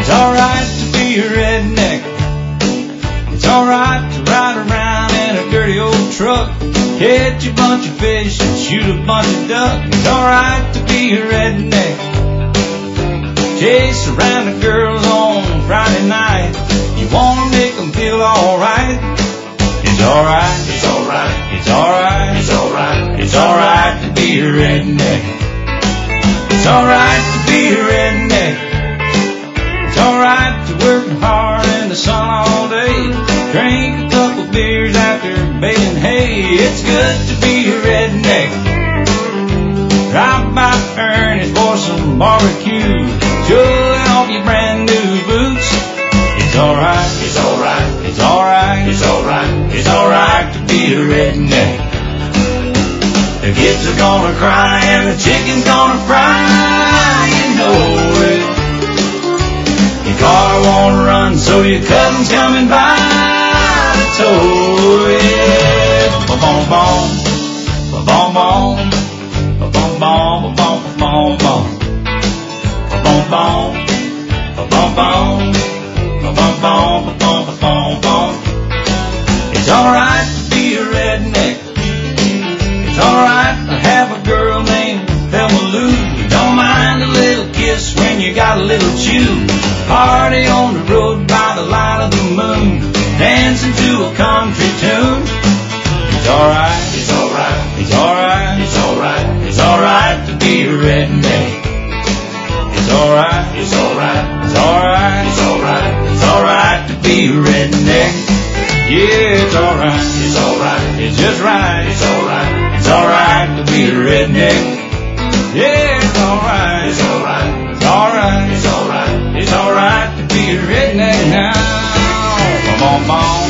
It's alright to be a redneck. It's alright to ride around in a dirty old truck, catch a bunch of fish and shoot a bunch of duck. It's alright to be a redneck. Chase around the girls on Friday night. You wanna make them feel alright. It's alright, it's alright, it's alright, it's alright, it's alright to be a redneck. It's alright to be a redneck. It's alright to work hard in the sun all day, drink a couple beers after baling hay. It's good to be a redneck. Drive by Ernest for some barbecue, show off your brand new boots. It's alright, it's alright, it's alright, it's alright, it's alright to be a redneck. The kids are gonna cry and the chicken's gonna fry, you know it. Your car won't run, so your cousin's coming by to tow it. Ba-bom-bom, ba-bom-bom, ba-bom-bom, ba-bom-bom, ba-bom-bom, ba-bom-bom, ba-bom-bom, ba-bom-bom. It's alright to be a redneck. It's alright to have a girl named Thelma Lou. Don't mind a little kiss when you got a little chew. Party on the road by the light of the moon, dancing to a country tune. It's alright, it's alright, it's alright, it's alright, it's alright to be a redneck. It's alright, it's alright, it's alright, it's alright, it's alright to be a redneck. Yeah, it's alright, it's alright, it's just right, it's alright, it's alright to be a redneck. Yeah, it's alright, it's alright, it's alright, it's alright, it's alright to be a redneck now. Bom, bom, bom.